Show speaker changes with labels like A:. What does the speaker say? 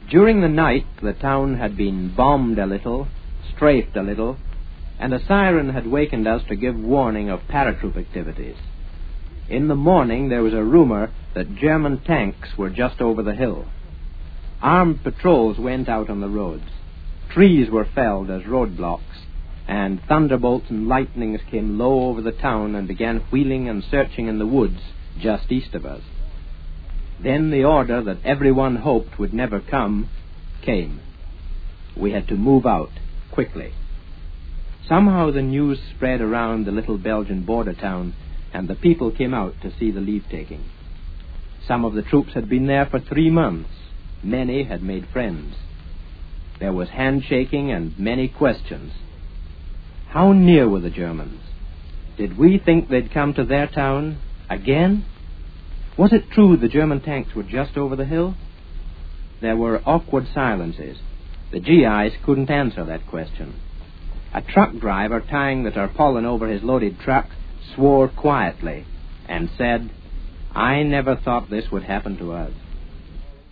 A: During the night, the town had been bombed a little, strafed a little, and a siren had wakened us to give warning of paratroop activities. In the morning, there was a rumor that German tanks were just over the hill. Armed patrols went out on the roads. Trees were felled as roadblocks, and thunderbolts and lightnings came low over the town and began wheeling and searching in the woods just east of us. Then the order that everyone hoped would never come came. We had to move out quickly. Somehow the news spread around the little Belgian border town, and the people came out to see the leave-taking. Some of the troops had been there for 3 months. Many had made friends. There was handshaking and many questions. How near were the Germans? Did we think they'd come to their town again? Was it true the German tanks were just over the hill? There were awkward silences. The GIs couldn't answer that question. A truck driver tying the tarpaulin over his loaded truck swore quietly and said, "I never thought this would happen to us."